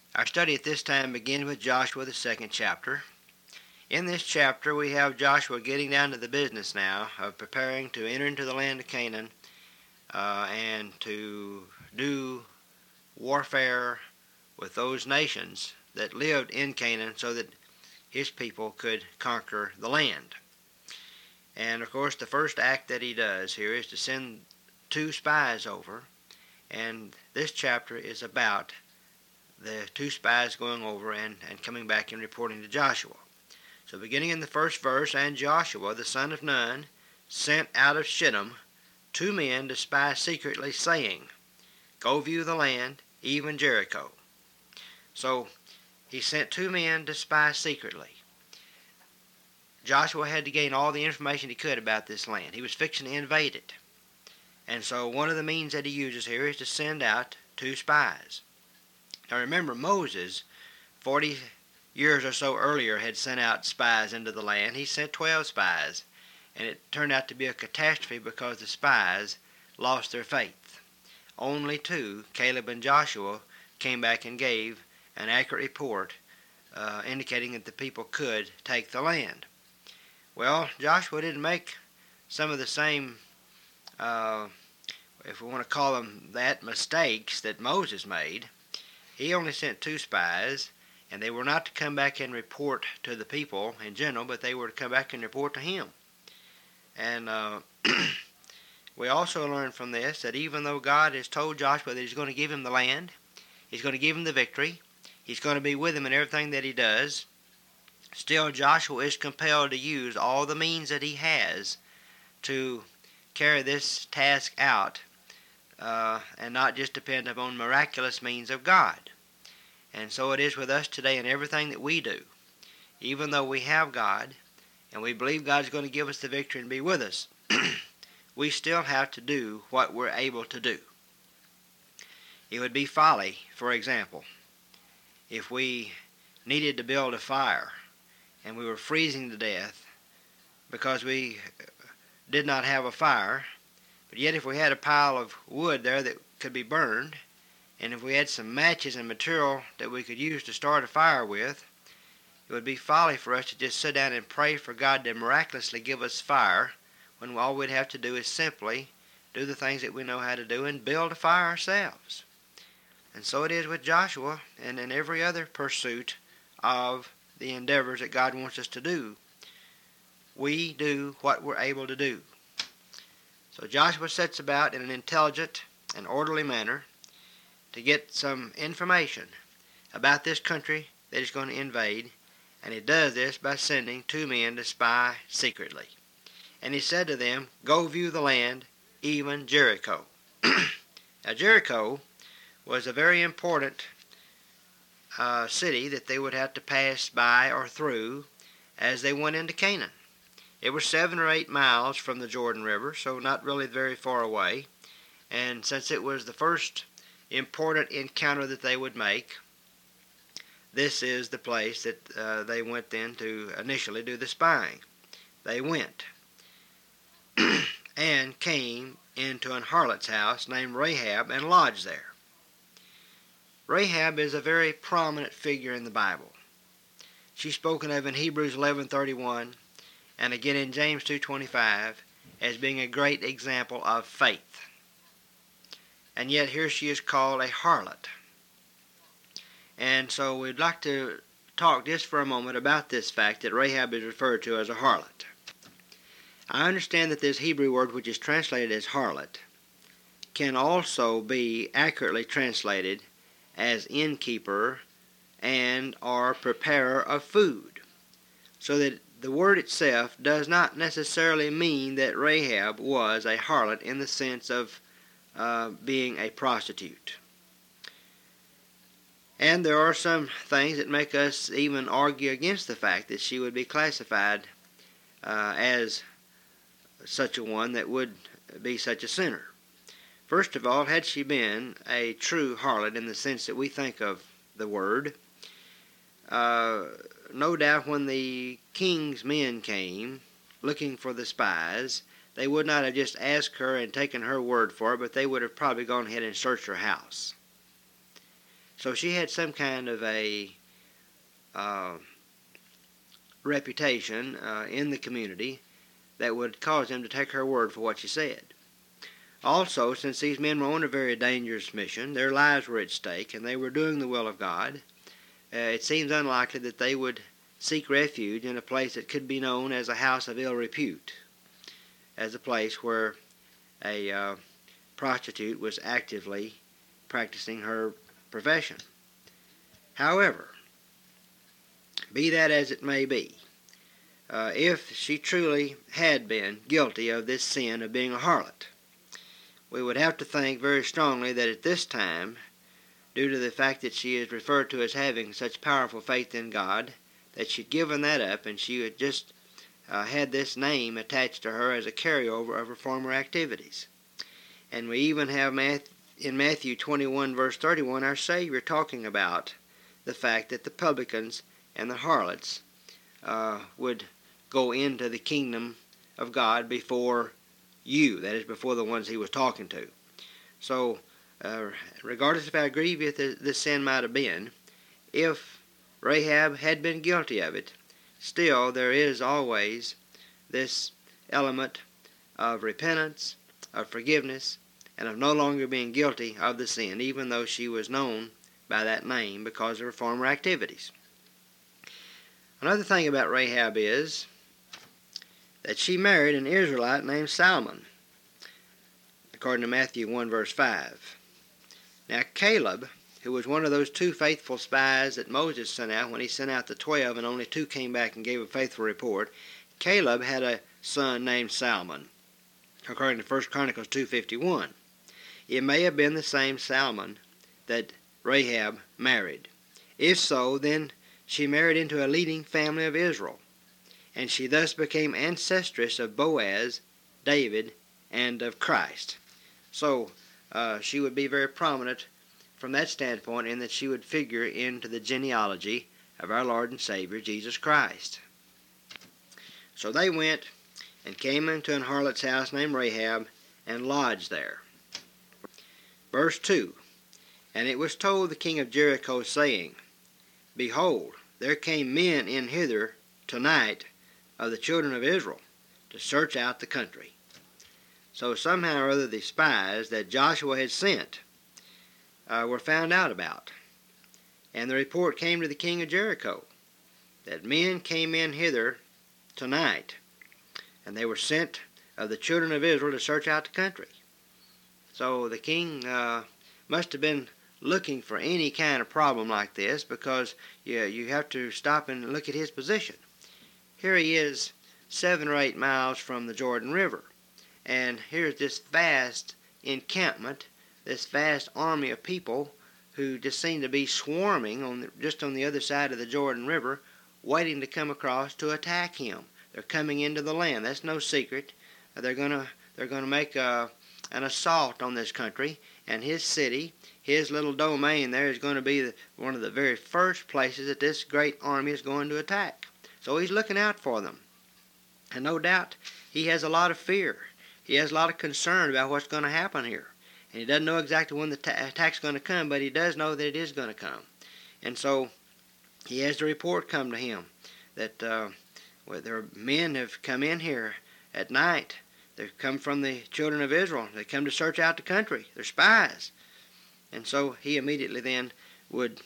Our study at this time begins with Joshua, the second chapter. In this chapter, we have Joshua getting down to the business now of preparing to enter into the land of Canaan and to do warfare with those nations that lived in Canaan so that his people could conquer the land. And of course, the first act that he does here is to send 2 spies over, and this chapter is about the 2 spies going over and coming back and reporting to Joshua. So beginning in the first verse, and Joshua the son of Nun sent out of Shittim 2 men to spy secretly, saying, Go view the land, even Jericho. So he sent 2 men to spy secretly. Joshua had to gain all the information he could about this land. He was fixing to invade it. And so one of the means that he uses here is to send out 2 spies. Now remember, Moses, 40 years or so earlier, had sent out spies into the land. He sent 12 spies, and it turned out to be a catastrophe because the spies lost their faith. Only 2, Caleb and Joshua, came back and gave an accurate report indicating that the people could take the land. Well, Joshua didn't make some of the same, if we want to call them that, mistakes that Moses made. He only sent 2 spies, and they were not to come back and report to the people in general, but they were to come back and report to him. And we also learn from this that even though God has told Joshua that he's going to give him the land, he's going to give him the victory, he's going to be with him in everything that he does, still Joshua is compelled to use all the means that he has to carry this task out and not just depend upon miraculous means of God. And so it is with us today in everything that we do. Even though we have God and we believe God's going to give us the victory and be with us, we still have to do what we're able to do. It would be folly, for example, if we needed to build a fire and we were freezing to death because we did not have a fire, but yet if we had a pile of wood there that could be burned, and if we had some matches and material that we could use to start a fire with, it would be folly for us to just sit down and pray for God to miraculously give us fire when all we'd have to do is simply do the things that we know how to do and build a fire ourselves. And so it is with Joshua and in every other pursuit of the endeavors that God wants us to do. We do what we're able to do. So Joshua sets about in an intelligent and orderly manner to get some information about this country that he's going to invade, and he does this by sending 2 men to spy secretly. And he said to them, Go view the land, even Jericho. Now Jericho was a very important city that they would have to pass by or through as they went into Canaan. It was 7 or 8 miles from the Jordan River, so not really very far away. And since it was the first important encounter that they would make, this is the place that they went then to initially do the spying. They went and came into an harlot's house named Rahab and lodged there. Rahab is a very prominent figure in the Bible. She's spoken of in Hebrews 11:31 and again in James 2:25 as being a great example of faith. And yet here she is called a harlot. And so we'd like to talk just for a moment about this fact that Rahab is referred to as a harlot. I understand that this Hebrew word which is translated as harlot can also be accurately translated as innkeeper and or preparer of food, so that the word itself does not necessarily mean that Rahab was a harlot in the sense of being a prostitute. And there are some things that make us even argue against the fact that she would be classified as such a one that would be such a sinner. First of all, had she been a true harlot in the sense that we think of the word, no doubt when the king's men came looking for the spies, they would not have just asked her and taken her word for it, but they would have probably gone ahead and searched her house. So she had some kind of a reputation in the community that would cause them to take her word for what she said. Also, since these men were on a very dangerous mission, their lives were at stake, and they were doing the will of God, it seems unlikely that they would seek refuge in a place that could be known as a house of ill repute, as a place where a prostitute was actively practicing her profession. However, be that as it may be, if she truly had been guilty of this sin of being a harlot, we would have to think very strongly that at this time, due to the fact that she is referred to as having such powerful faith in God, that she'd given that up and she had just had this name attached to her as a carryover of her former activities. And we even have in Matthew 21 verse 31 our Savior talking about the fact that the publicans and the harlots would go into the kingdom of God before you, that is, before the ones he was talking to. So, regardless of how grievous this sin might have been, if Rahab had been guilty of it, still there is always this element of repentance, of forgiveness, and of no longer being guilty of the sin, even though she was known by that name because of her former activities. Another thing about Rahab is that she married an Israelite named Salmon, according to Matthew 1 verse 5. Now Caleb, who was one of those 2 faithful spies that Moses sent out when he sent out the 12 and only 2 came back and gave a faithful report, Caleb had a son named Salmon, according to 1 Chronicles 2:51. It may have been the same Salmon that Rahab married. If so, then she married into a leading family of Israel, and she thus became ancestress of Boaz, David, and of Christ. So she would be very prominent from that standpoint in that she would figure into the genealogy of our Lord and Savior, Jesus Christ. So they went and came into an harlot's house named Rahab and lodged there. Verse 2, And it was told the king of Jericho, saying, Behold, there came men in hither tonight of the children of Israel to search out the country. So somehow or other the spies that Joshua had sent were found out about. And the report came to the king of Jericho that men came in hither tonight, and they were sent of the children of Israel to search out the country. So the king must have been looking for any kind of problem like this, because you have to stop and look at his position. Here he is 7 or 8 miles from the Jordan River, and here's this vast encampment, this vast army of people who just seem to be swarming just on the other side of the Jordan River, waiting to come across to attack him. They're coming into the land. That's no secret. They're gonna make an assault on this country, and his city, his little domain there, is going to be one of the very first places that this great army is going to attack. So he's looking out for them. And no doubt he has a lot of fear. He has a lot of concern about what's going to happen here. And he doesn't know exactly when the attack's going to come, but he does know that it is going to come. And so he has the report come to him that their men have come in here at night. They've come from the children of Israel. They come to search out the country. They're spies. And so he immediately then would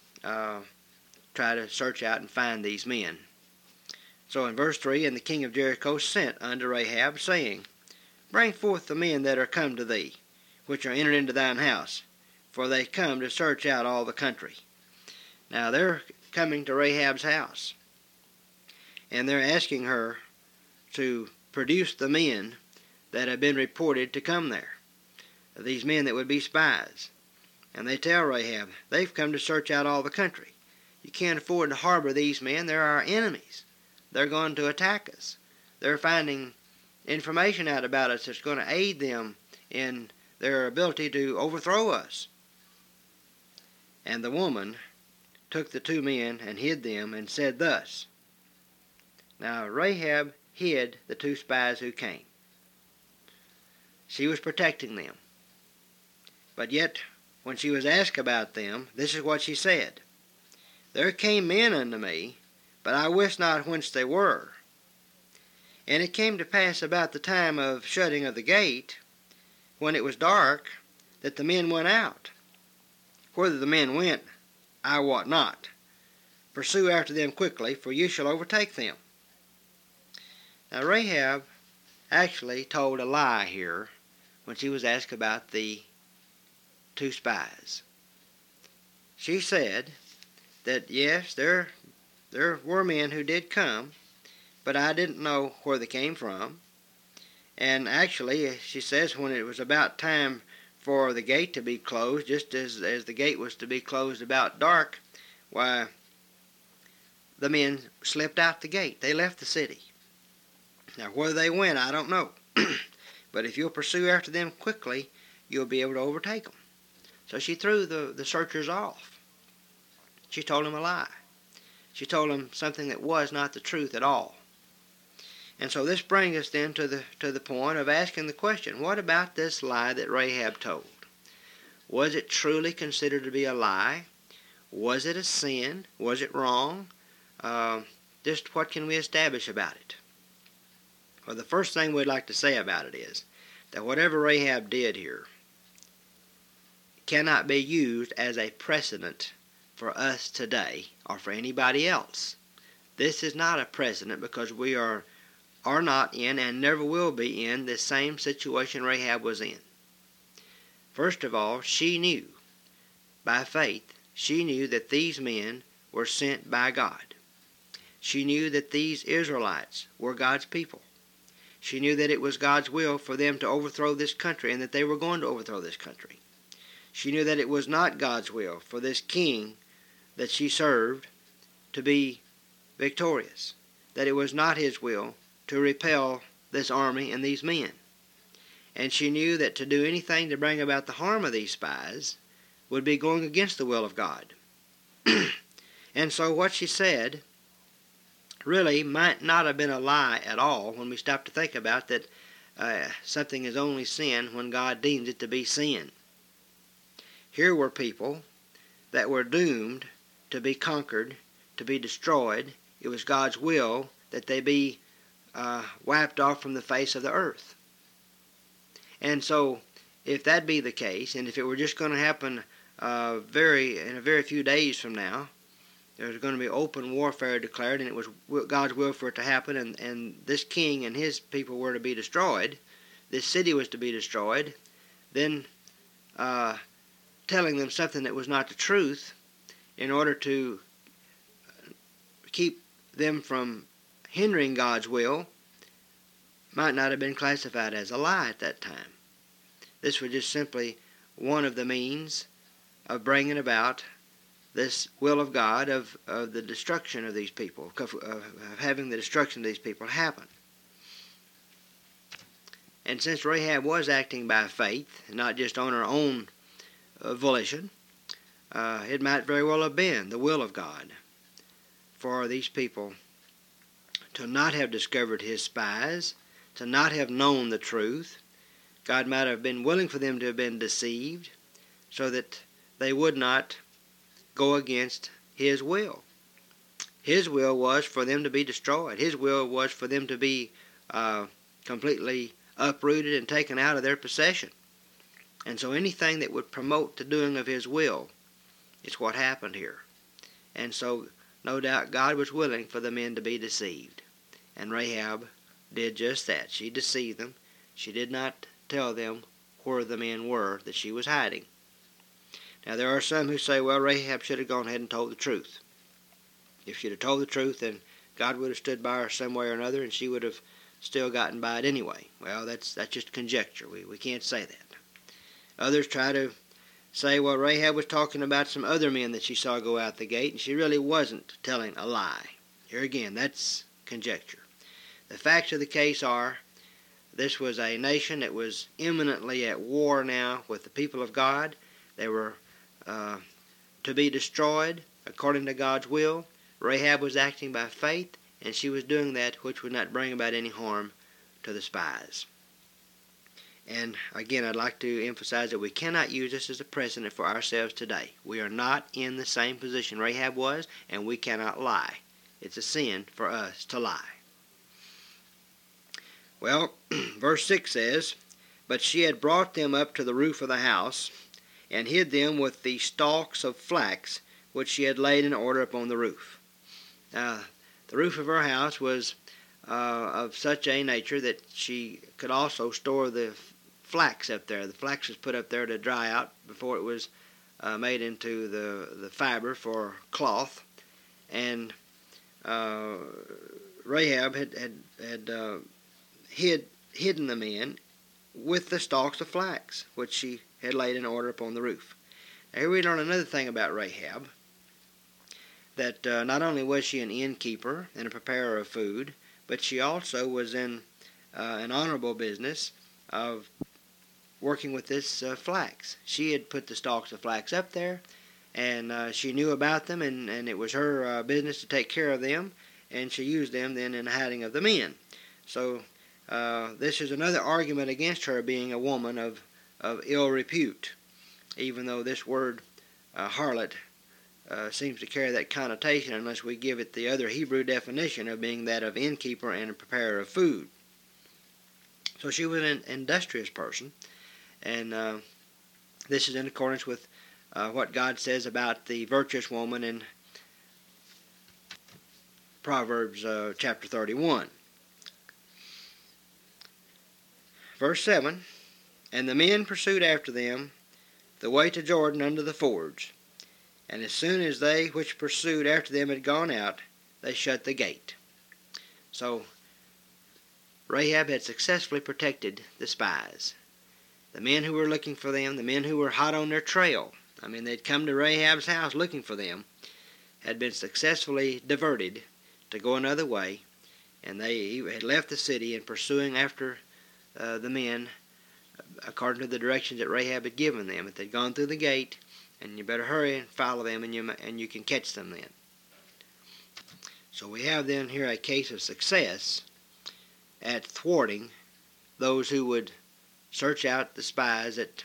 try to search out and find these men. So in verse 3, And the king of Jericho sent unto Rahab, saying, Bring forth the men that are come to thee, which are entered into thine house, for they come to search out all the country. Now they're coming to Rahab's house, and they're asking her to produce the men that have been reported to come there, these men that would be spies. And they tell Rahab, they've come to search out all the country. You can't afford to harbor these men. They're our enemies. They're going to attack us. They're finding information out about us that's going to aid them in their ability to overthrow us. And the woman took the 2 men and hid them and said thus. Now Rahab hid the 2 spies who came. She was protecting them. But yet when she was asked about them, this is what she said. There came men unto me, but I wist not whence they were. And it came to pass about the time of shutting of the gate, when it was dark, that the men went out. Whither the men went, I wot not. Pursue after them quickly, for you shall overtake them. Now Rahab actually told a lie here when she was asked about the two spies. She said that yes, there were men who did come, but I didn't know where they came from. And actually, she says, when it was about time for the gate to be closed, just as the gate was to be closed about dark, why, the men slipped out the gate. They left the city. Now, where they went, I don't know. But if you'll pursue after them quickly, you'll be able to overtake them. So she threw the searchers off. She told them a lie. She told them something that was not the truth at all. And so this brings us then to the point of asking the question, what about this lie that Rahab told? Was it truly considered to be a lie? Was it a sin? Was it wrong? Just what can we establish about it? Well, the first thing we'd like to say about it is that whatever Rahab did here cannot be used as a precedent for us today or for anybody else. This is not a precedent because we are not in and never will be in the same situation Rahab was in. First of all, she knew, by faith, she knew that these men were sent by God. She knew that these Israelites were God's people. She knew that it was God's will for them to overthrow this country and that they were going to overthrow this country. She knew that it was not God's will for this king that she served to be victorious, that it was not his will to repel this army and these men. And she knew that to do anything to bring about the harm of these spies would be going against the will of God. And so what she said really might not have been a lie at all when we stop to think about that something is only sin when God deems it to be sin. Here were people that were doomed to be conquered, to be destroyed. It was God's will that they be wiped off from the face of the earth. And so, if that be the case, and if it were just going to happen in a very few days from now, there was going to be open warfare declared, and it was God's will for it to happen, and this king and his people were to be destroyed, this city was to be destroyed, then telling them something that was not the truth in order to keep them from hindering God's will might not have been classified as a lie at that time. This was just simply one of the means of bringing about this will of God of the destruction of these people, of having the destruction of these people happen. And since Rahab was acting by faith, not just on her own volition, it might very well have been the will of God for these people to not have discovered his spies, to not have known the truth. God might have been willing for them to have been deceived so that they would not go against his will. His will was for them to be destroyed. His will was for them to be completely uprooted and taken out of their possession. And so anything that would promote the doing of his will is what happened here. And so no doubt God was willing for the men to be deceived. And Rahab did just that. She deceived them. She did not tell them where the men were that she was hiding. Now there are some who say, well, Rahab should have gone ahead and told the truth. If she'd have told the truth, then God would have stood by her some way or another, and she would have still gotten by it anyway. Well, that's just conjecture. We can't say that. Others try to say, well, Rahab was talking about some other men that she saw go out the gate, and she really wasn't telling a lie. Here again, that's conjecture. The facts of the case are, this was a nation that was imminently at war now with the people of God. They were to be destroyed according to God's will. Rahab was acting by faith, and she was doing that which would not bring about any harm to the spies. And again, I'd like to emphasize that we cannot use this as a precedent for ourselves today. We are not in the same position Rahab was, and we cannot lie. It's a sin for us to lie. Well, verse 6 says, "But she had brought them up to the roof of the house, and hid them with the stalks of flax, which she had laid in order upon the roof." Now, the roof of her house was of such a nature that she could also store the flax up there. The flax was put up there to dry out before it was made into the fiber for cloth. And Rahab had hidden them in with the stalks of flax, which she had laid in order upon the roof. Now, here we learn another thing about Rahab, that not only was she an innkeeper and a preparer of food, but she also was in an honorable business of working with this flax. She had put the stalks of flax up there, and she knew about them, and it was her business to take care of them, and she used them then in the hiding of the men. So this is another argument against her being a woman of ill repute, even though this word harlot seems to carry that connotation unless we give it the other Hebrew definition of being that of innkeeper and a preparer of food. So she was an industrious person, and this is in accordance with what God says about the virtuous woman in Proverbs chapter 31. Verse 7, "And the men pursued after them the way to Jordan unto the fords. And as soon as they which pursued after them had gone out, they shut the gate." So Rahab had successfully protected the spies. The men who were looking for them, the men who were hot on their trail, they'd come to Rahab's house looking for them, had been successfully diverted to go another way, and they had left the city and pursuing after the men according to the directions that Rahab had given them. If they'd gone through the gate, and you better hurry and follow them, and you can catch them then. So we have then here a case of success at thwarting those who would search out the spies that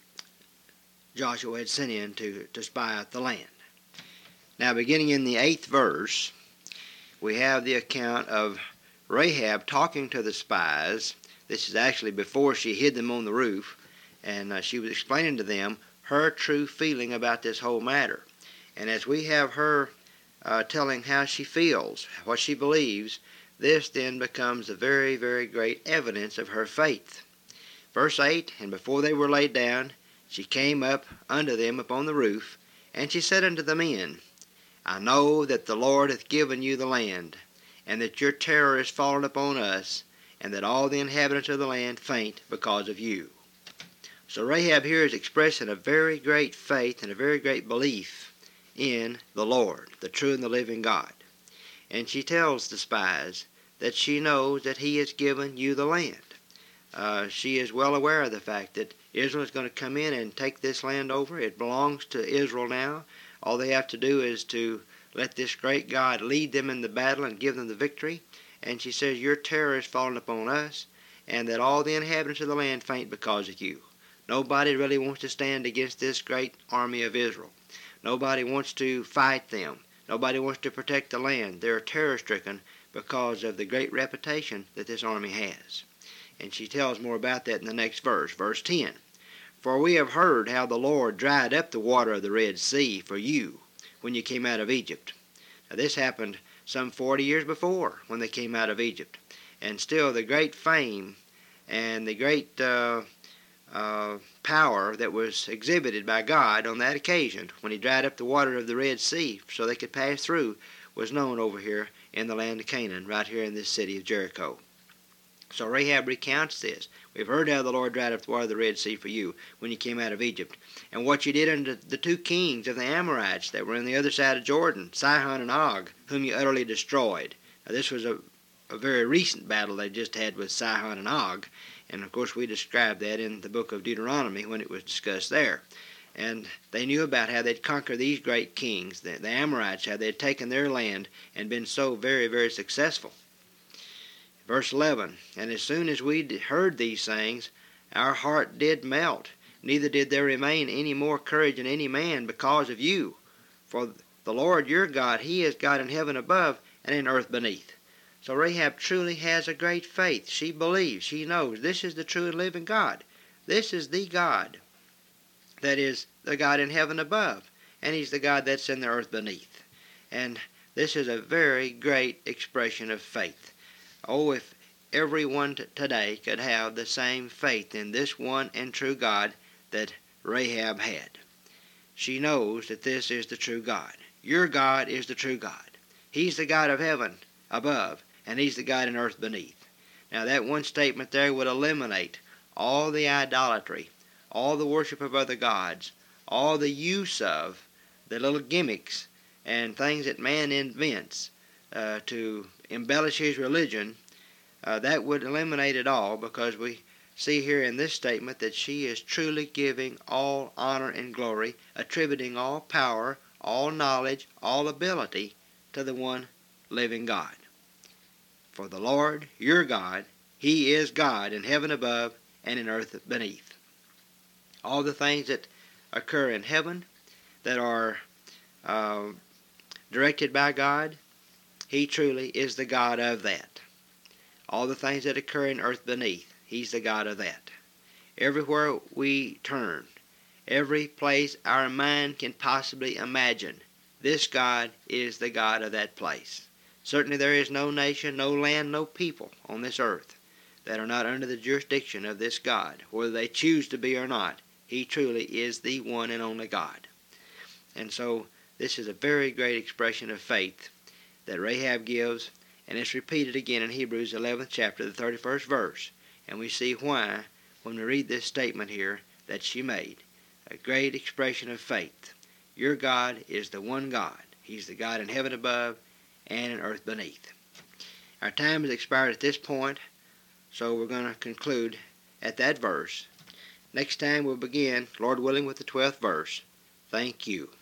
Joshua had sent in to spy out the land. Now, beginning in the 8th verse, we have the account of Rahab talking to the spies. This is actually before she hid them on the roof, and she was explaining to them her true feeling about this whole matter. And as we have her telling how she feels, what she believes, this then becomes a very, very great evidence of her faith. Verse 8, "And before they were laid down, she came up unto them upon the roof, and she said unto the men, I know that the Lord hath given you the land, and that your terror is fallen upon us, and that all the inhabitants of the land faint because of you." So Rahab here is expressing a very great faith and a very great belief in the Lord, the true and the living God. And she tells the spies that she knows that He has given you the land. She is well aware of the fact that Israel is going to come in and take this land over. It belongs to Israel now. All they have to do is to let this great God lead them in the battle and give them the victory. And she says, your terror has fallen upon us, and that all the inhabitants of the land faint because of you. Nobody really wants to stand against this great army of Israel. Nobody wants to fight them. Nobody wants to protect the land. They're terror-stricken because of the great reputation that this army has. And she tells more about that in the next verse, verse 10. "For we have heard how the Lord dried up the water of the Red Sea for you when you came out of Egypt." Now this happened some 40 years before when they came out of Egypt. And still the great fame and the great power that was exhibited by God on that occasion when He dried up the water of the Red Sea so they could pass through was known over here in the land of Canaan, right here in this city of Jericho. So Rahab recounts this. We've heard how the Lord dried up the water of the Red Sea for you when you came out of Egypt, and what you did unto the two kings of the Amorites that were on the other side of Jordan, Sihon and Og, whom you utterly destroyed. Now this was a very recent battle they just had with Sihon and Og, and of course we described that in the book of Deuteronomy when it was discussed there. And they knew about how they'd conquered these great kings, the Amorites, how they'd taken their land and been so very, very successful. Verse 11, "And as soon as we heard these things, Our heart did melt, neither did there remain any more courage in any man because of you. For the Lord your God, He is God in heaven above and in earth beneath. So Rahab truly has a great faith. She believes, she knows this is the true and living God. This is the God that is the God in heaven above, and He's the God that's in the earth beneath. And this is a very great expression of faith. Oh, if everyone today could have the same faith in this one and true God that Rahab had. She knows that this is the true God. Your God is the true God. He's the God of heaven above, and He's the God in earth beneath. Now that one statement there would eliminate all the idolatry, all the worship of other gods, all the use of the little gimmicks and things that man invents to embellish his religion. That would eliminate it all, because we see here in this statement that she is truly giving all honor and glory, attributing all power, all knowledge, all ability to the one living God. For the Lord, your God, He is God in heaven above and in earth beneath. All the things that occur in heaven that are directed by God, He truly is the God of that. All the things that occur in earth beneath, He's the God of that. Everywhere we turn, every place our mind can possibly imagine, this God is the God of that place. Certainly there is no nation, no land, no people on this earth that are not under the jurisdiction of this God, whether they choose to be or not. He truly is the one and only God. And so this is a very great expression of faith that Rahab gives, and it's repeated again in Hebrews 11th chapter, the 31st verse. And we see why when we read this statement here that she made. A great expression of faith. Your God is the one God. He's the God in heaven above and in earth beneath. Our time has expired at this point, so we're going to conclude at that verse. Next time we'll begin, Lord willing, with the 12th verse. Thank you.